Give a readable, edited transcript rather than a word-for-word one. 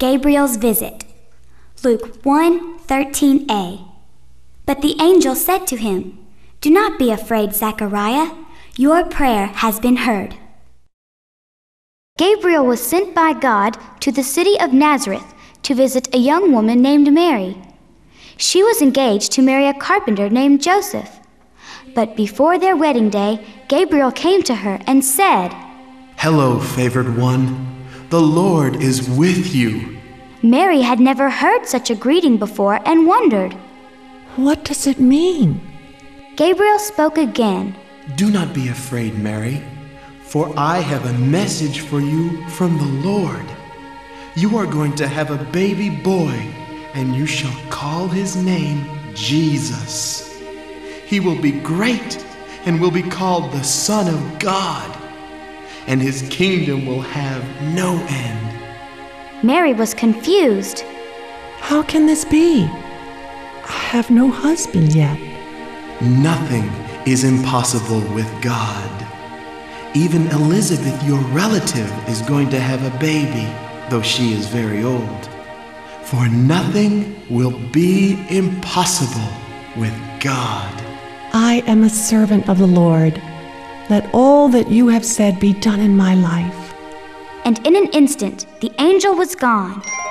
Gabriel's visit. Luke 1:13a. But the angel said to him, "Do not be afraid, Zechariah. Your prayer has been heard." Gabriel was sent by God to the city of Nazareth to visit a young woman named Mary. She was engaged to marry a carpenter named Joseph. But before their wedding day, Gabriel came to her and said, "Hello, favored one. The Lord is with you." Mary had never heard such a greeting before and wondered. What does it mean? Gabriel spoke again. "Do not be afraid, Mary, for I have a message for you from the Lord. You are going to have a baby boy, and you shall call his name Jesus. He will be great and will be called the Son of God, and his kingdom will have no end." Mary was confused. How can this be? I have no husband yet. Nothing is impossible with God. Even Elizabeth, your relative, is going to have a baby, though she is very old. For nothing will be impossible with God. I am a servant of the Lord. Let all that you have said be done in my life. And in an instant, the angel was gone.